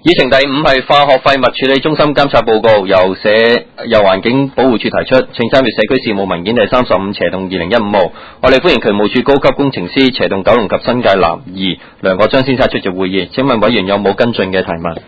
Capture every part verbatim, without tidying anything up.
議程第五係化學廢物處理中心監察報告，由社由環境保護署提出，請參閱社區事務文件第三十五斜洞二零一五號。我哋歡迎渠務署高級工程師斜洞九龍及新界南二梁國章先生出席會議。請問委員有冇跟進嘅提問？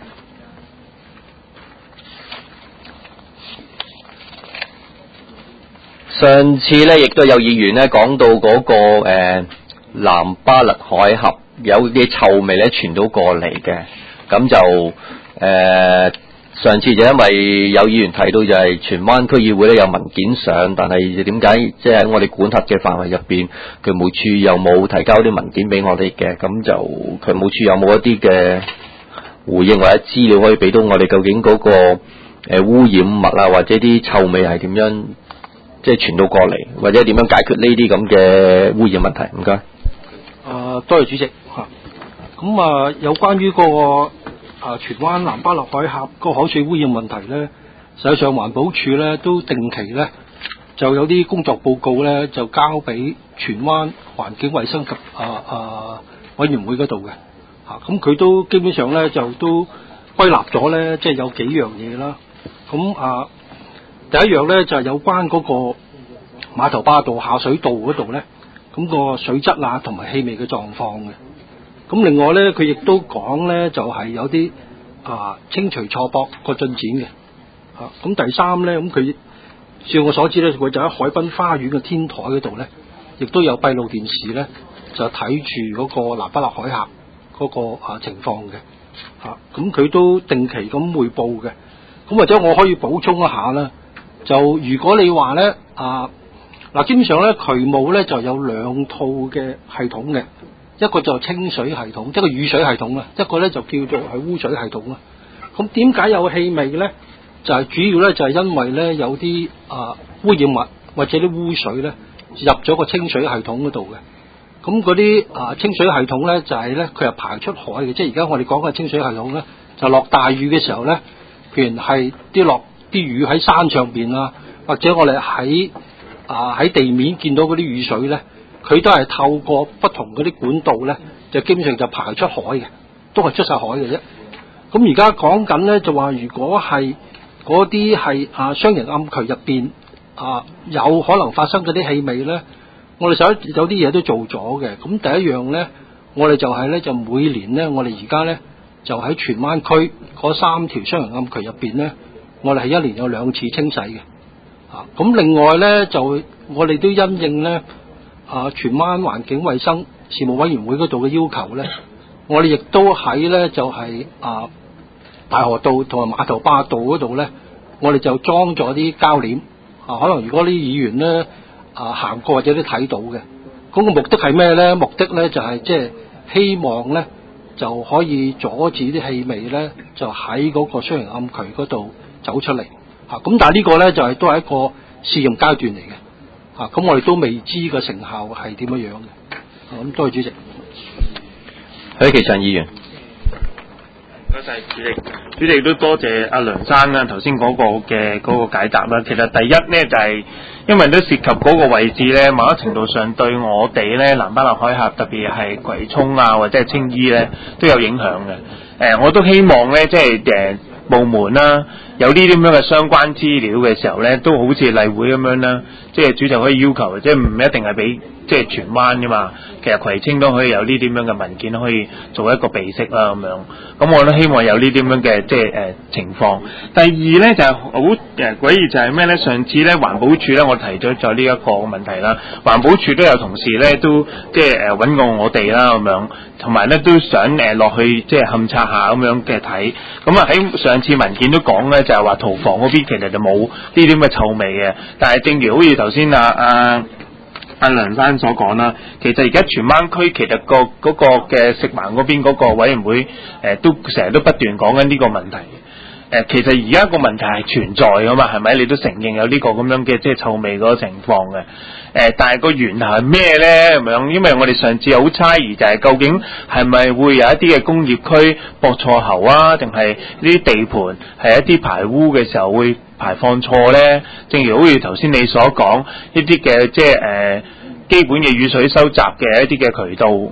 上次呢亦都有議員呢講到嗰、那個誒、呃、南巴勒海峽有啲臭味呢傳到過嚟嘅。咁就誒、呃、上次就因為有議員提到就係荃灣區議會咧有文件上，但係點解即係喺我哋管轄嘅範圍入邊，渠務處又冇提交啲文件俾我哋嘅？咁就渠務處有冇一啲嘅回應或者資料可以俾到我哋？究竟嗰、那個誒、呃、污染物啊，或者啲臭味係點樣即係傳到過嚟，或者點樣解決呢啲咁嘅污染問題？唔該。 啊，多謝主席嚇。咁啊，有關於嗰、那個啊荃灣南巴勒海峽個海水污染問題咧，實際上環保署咧都定期咧就有啲工作報告咧就交俾荃灣環境衛生及啊啊委員會嗰度嘅嚇。咁、啊、佢都基本上咧就都歸納咗咧，即、就、係、是、有幾樣嘢啦。咁啊，第一樣咧就係、是、有關嗰個馬頭壩道下水道嗰度咧，咁、那個水質啊同埋氣味嘅狀況嘅。咁另外咧，佢亦都講咧，就係、是、有啲啊清除錯駁個進展嘅嚇。咁、啊、第三咧，咁佢照我所知咧，佢就喺海濱花園嘅天台嗰度咧，亦都有閉路電視咧，就睇住嗰個南巴勒海峽嗰個啊情況嘅嚇。咁、啊、佢都定期咁匯報嘅。咁或者我可以補充一下啦，就如果你話咧啊嗱，基本上咧渠務咧就有兩套嘅系統嘅。一個就清水系統，一個雨水系統啦，一個咧就叫做係污水系統啦。咁點解有氣味咧？就係、是、主要咧就係、是、因為咧有啲啊污染物或者啲污水咧入咗個清水系統嗰度嘅。咁嗰啲啊清水系統咧就係咧佢係排出海嘅，即係而家我哋講嘅清水系統咧，就落大雨嘅時候咧，譬如係啲落啲雨喺山上邊啊，或者我哋喺啊喺地面見到嗰啲雨水咧。佢都係透過不同嗰啲管道咧，就基本上就排出海嘅，都係出晒海嘅啫。咁而家講緊咧，就話如果係嗰啲係啊雙型暗渠入邊啊有可能發生嗰啲氣味咧，我哋實有啲嘢都做咗嘅。咁第一樣咧，我哋就係咧就每年咧，我哋而家咧就喺荃灣區嗰三條雙型暗渠入邊咧，我哋係一年有兩次清洗嘅。啊，咁另外咧就我哋都因應咧。啊！荃灣環境衛生事務委員會嗰度嘅要求咧，我哋亦都喺咧就係、是、啊大河道同埋馬頭壩道嗰度咧，我哋就裝咗啲膠簾啊。可能如果啲議員咧啊行過或者都睇到嘅，咁、那個目的係咩咧？目的咧就係即係希望咧就可以阻止啲氣味咧就喺嗰個雙型暗渠嗰度走出嚟啊。咁但係呢個咧就係、是、都係一個試驗階段嚟嘅。啊！咁我哋都未知個成效係點樣樣嘅。咁多謝主席。 許其陳議員。 唔該曬主席，主席都多謝阿梁生啦，頭先嗰個嘅嗰個解答啦。其實第一咧就係、是、因為都涉及嗰個位置咧，某一程度上對我哋咧南巴勒海峽，特別係葵涌啊或者係青衣咧都有影響嘅。誒、呃，我都希望咧即係誒部門啦、啊。有呢啲咁樣嘅相關資料嘅時候咧，都好似例會咁樣啦，即係主席可以要求，即係唔一定係俾即係荃灣噶嘛，其實葵青都可以有呢啲咁樣嘅文件，可以做一個備識啦咁樣。咁我都希望有呢啲咁樣嘅即係誒、呃、情況。第二咧就係好誒詭異就係咩咧？上次咧環保署咧我提咗咗呢一個問題啦，環保署都有同事咧都即係誒揾過我哋啦咁樣，同埋咧都想誒落、呃、去即係勘察下咁樣嘅睇。咁啊喺上次文件都講咧。就係話屠房嗰邊其實就冇呢啲咁嘅臭味嘅，但係正如好似頭先啊啊阿梁生所講啦，其實而家荃灣區其實、嗰個嗰、嗰個嘅食環嗰邊嗰個委員會誒、呃、都成日都不斷講緊呢個問題。誒、呃、其實而家個問題係存在㗎嘛，係咪？你都承認有呢個咁樣嘅即係臭味嗰個情況嘅。誒、呃，但係個源頭係咩咧？咁樣，因為我哋上次好猜疑就係究竟係咪會有一啲嘅工業區駁錯喉啊，定係呢啲地盤係一啲排污嘅時候會排放錯咧？正如好似頭先你所講，一啲嘅即係誒基本嘅雨水收集嘅一啲嘅渠道。誒、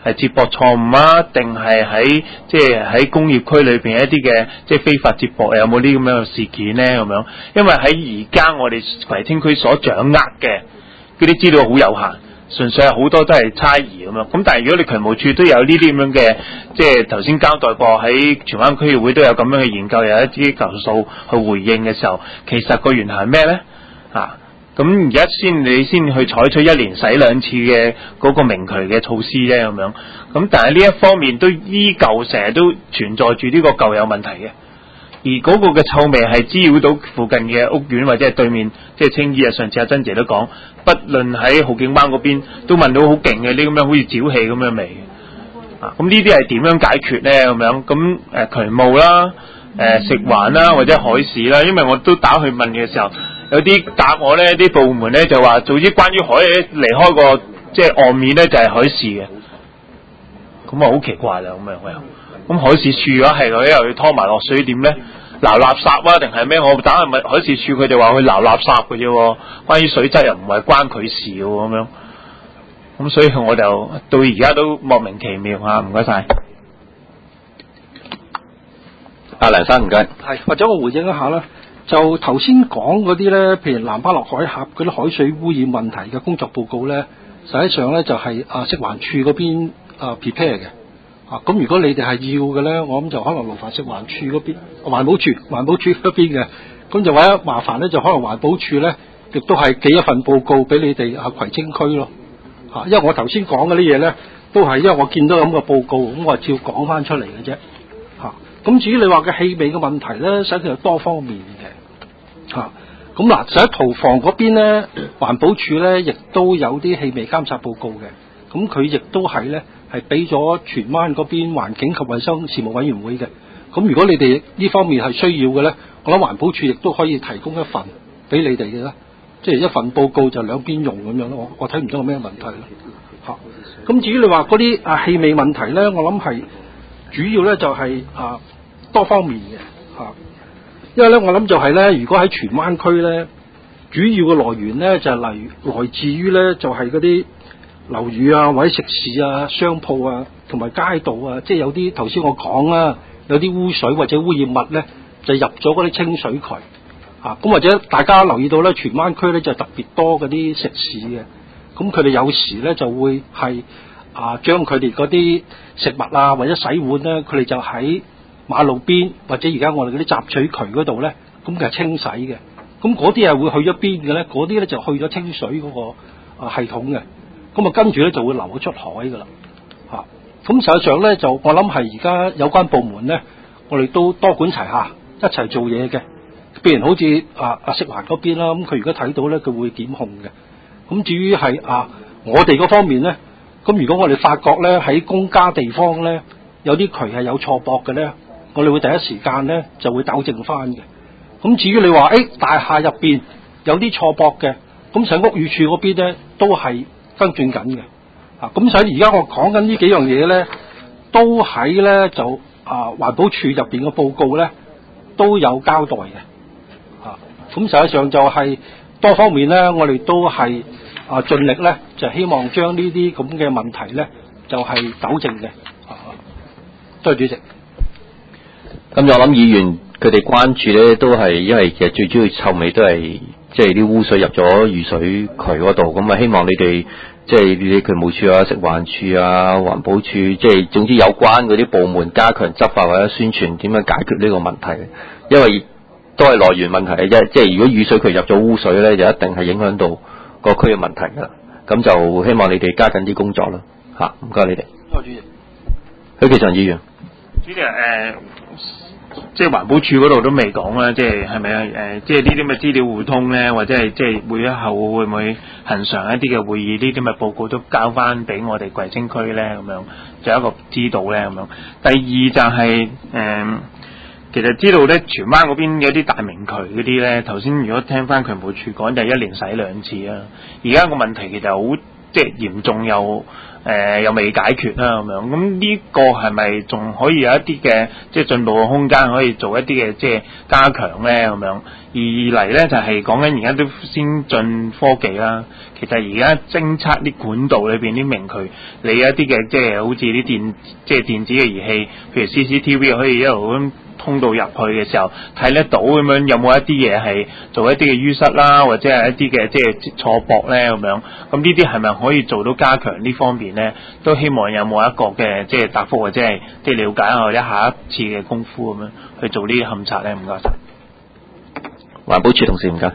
係接駁錯誤啊，定係喺即係喺工業區裏邊一啲嘅即係非法接駁，有冇啲咁樣嘅事件咧？咁樣，因為喺而家我哋葵青區所掌握嘅嗰啲資料好有限，純粹係好多都係猜疑咁樣。咁但係如果你渠務處都有呢啲咁樣嘅，即係頭先交代過喺荃灣區議會都有咁樣嘅研究，有一啲投訴去回應嘅時候，其實個原係咩咧？啊！咁而家先你先去採取一年洗兩次嘅嗰個明渠嘅措施啫，咁樣。咁但係呢一方面都依舊成日都存在住呢個舊有問題嘅，而嗰個嘅臭味係滋擾到附近嘅屋苑或者係對面，即係青衣啊。上次阿珍姐都講，不論喺浩景灣嗰邊都聞到好勁嘅呢咁樣好似沼氣咁樣味啊！咁呢啲係點樣解決咧？咁樣咁誒渠務啦、誒食環啦或者海事啦，因為我都打去問嘅時候。有啲答我咧，啲部門咧就話，總之關於海離開個即係岸面咧就係、是、海事嘅，咁啊好奇怪啦咁樣又，咁海事處嘅話係佢又要拖埋落水點咧？撈垃圾啊定係咩？我打去問海事處，佢哋話去撈垃圾嘅啫，關於水質又唔係關佢事嘅咁樣，咁所以我就到而家都莫名其妙嚇，唔該晒。 阿梁生唔該， 係或者我回應一下啦。就頭先講嗰啲咧，譬如南巴勒海峽嗰啲海水污染問題嘅工作報告咧，實際上咧就係、是、啊食環署嗰邊啊 prepare 嘅，啊咁如果你哋係要嘅咧，我諗就可能勞煩食環署嗰邊，環保署環保署嗰邊嘅，咁就或者麻煩咧就可能環保署咧，亦都係寄一份報告俾你哋啊葵青區咯，啊因為我頭先講嗰啲嘢咧，都係因為我見到咁嘅報告，咁我照講翻出嚟嘅啫，嚇、啊。咁至於你話嘅氣味嘅問題咧，實際上係多方面嘅，嚇。咁嗱，實喺屠房嗰邊咧，環保署咧亦都有啲氣味監察報告嘅。咁佢亦都係咧係俾咗荃灣嗰邊環境及衛生事務委員會嘅。咁如果你哋呢方面係需要嘅咧，我諗環保署亦都可以提供一份俾你哋嘅啦。即係一份報告就兩邊用咁樣咯。我我睇唔到有咩問題咯。嚇。咁至於你話嗰啲啊氣味問題咧，我諗係主要咧就係、是、啊。多方面嘅嚇，因為咧我諗就係咧，如果喺荃灣區咧，主要嘅來源咧就係嚟來自於咧就係嗰啲樓宇啊，或者食肆啊、商鋪啊，同埋街道啊，即係有啲頭先我講啦，有啲污水或者污染物咧就入咗嗰啲清水渠啊，咁或者大家留意到咧，荃灣區咧就特別多嗰啲食肆嘅，咁佢哋有時咧就會係啊將佢哋嗰啲食物啊或者洗碗咧，佢哋就喺馬路邊或者而家我哋嗰啲集取渠嗰度咧，咁就係清洗嘅。咁嗰啲係會去咗邊嘅咧？嗰啲咧就去咗清水嗰個啊系統嘅。咁啊跟住咧就會流咗出海噶啦。嚇、啊！咁實際上咧就我諗係而家有關部門咧，我哋都多管齊下，一齊做嘢嘅。譬如好似啊啊食環嗰邊啦，咁佢如果睇到咧，佢會檢控嘅。咁至於係啊我哋嗰方面咧，咁如果我哋發覺咧喺公家地方咧有啲渠係有錯駁嘅咧，我哋會第一時間咧就會糾正翻嘅。咁至於你話，誒、欸、大廈入邊有啲錯駁嘅，咁喺屋宇署嗰邊咧都係跟進緊嘅。啊，咁所以而家我講緊呢幾樣嘢咧，都喺咧就啊環保署入邊嘅報告咧都有交代嘅。啊，咁實際上就係多方面咧，我哋都係啊盡力咧，就希望將呢啲咁嘅問題咧就係、是、糾正嘅。啊，多謝主席。 咁我諗議員佢哋關注咧，都係因為其實最主要臭味都係即係啲污水入咗雨水渠嗰度，咁啊希望你哋即係你哋渠務處啊、食環署啊、環保署，即係總之有關嗰啲部門加強執法或者宣傳，點樣解決呢個問題？因為都係來源問題嘅啫，即係如果雨水渠入咗污水咧，就一定係影響到個區嘅問題噶啦。咁就希望你哋加緊啲工作啦，吓，唔該你哋。 多謝主席。 許其常議員。 主席誒。呃即係環保署嗰度都未講啦，即係係咪啊？誒，即係呢啲咁嘅資料互通咧，或者係即係會後會唔會恆常一啲嘅會議，呢啲咁嘅報告都交翻俾我哋葵青區咧，咁樣就有一個知道咧，咁樣。第二就係、是、誒、呃，其實知道咧，荃灣嗰邊有啲大明渠嗰啲咧，頭先如果聽翻渠務署講，就係一年洗兩次啊。而家個問題其實好即係嚴重又誒又未解決啦咁樣。咁呢個係咪仲可以有一啲嘅即係進步嘅空間，可以做一啲嘅即係加強咧咁樣？二嚟咧就係講緊而家都先進科技啦，其實而家偵測啲管道裏邊啲明渠，你有一啲嘅即係好似啲電即係電子嘅儀器，譬如 C C T V 可以一路咁通道入去嘅時候睇得到咁樣，有冇一啲嘢係做一啲嘅淤塞啦，或者係一啲嘅即係錯駁咧咁樣？咁呢啲係咪可以做到加強呢方面咧？都希望有冇一個嘅即係答覆或者係即係了解下或者下一次嘅功夫咁樣去做呢啲勘察咧？唔該晒。 環保署同事唔該。誒，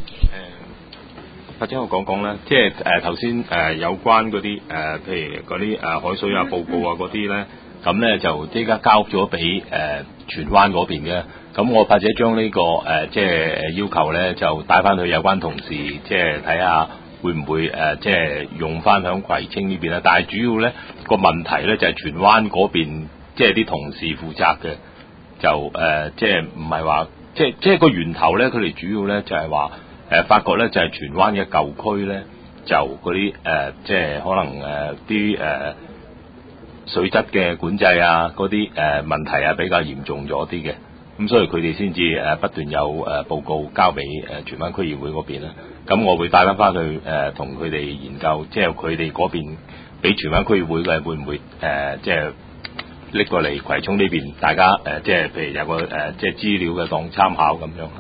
或者我講講咧，即係誒頭先誒有關嗰啲誒，譬如嗰啲誒海水啊報告啊嗰啲咧，咁咧就即刻交咗俾誒荃灣嗰邊嘅。咁我或者將呢個誒即係要求咧，就帶翻去有關同事，即係睇下會唔會誒即係用翻響葵青呢邊啦。但係主要咧個問題咧就係荃灣嗰邊，即係啲同事負責嘅，就誒即係唔係話。即係即係個源頭咧，佢哋主要咧就係話誒發覺咧就係荃灣嘅舊區咧，就嗰啲誒即係可能誒啲誒水質嘅管制啊，嗰啲誒問題啊比較嚴重咗啲嘅，咁所以佢哋先至誒不斷有誒報告交俾誒荃灣區議會嗰邊啦。咁我會帶翻翻去誒同佢哋研究，即係佢哋嗰邊俾荃灣區議會嘅會唔會誒即係拎過嚟葵涌呢邊，大家誒、呃、即係譬如有個誒、呃、即係資料嘅當參考咁樣。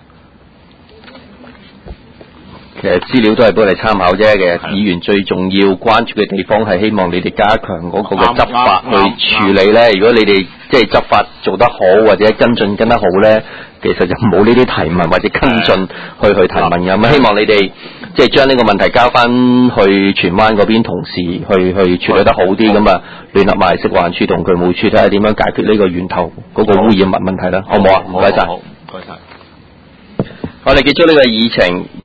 其實資料都係俾你參考啫嘅，議員最重要關注嘅地方係希望你哋加強嗰個嘅執法去處理咧。如果你哋即係執法做得好或者跟進跟得好咧，其實就冇呢啲提問或者跟進去去提問嘅。咁希望你哋即係將呢個問題交翻去荃灣嗰邊同事去去處理得好啲，咁啊聯合埋食環署同渠務署睇下點樣解決呢個源頭嗰個污染物問題啦，好唔好啊？唔該晒， 好，唔該晒。 我哋結束呢個議程。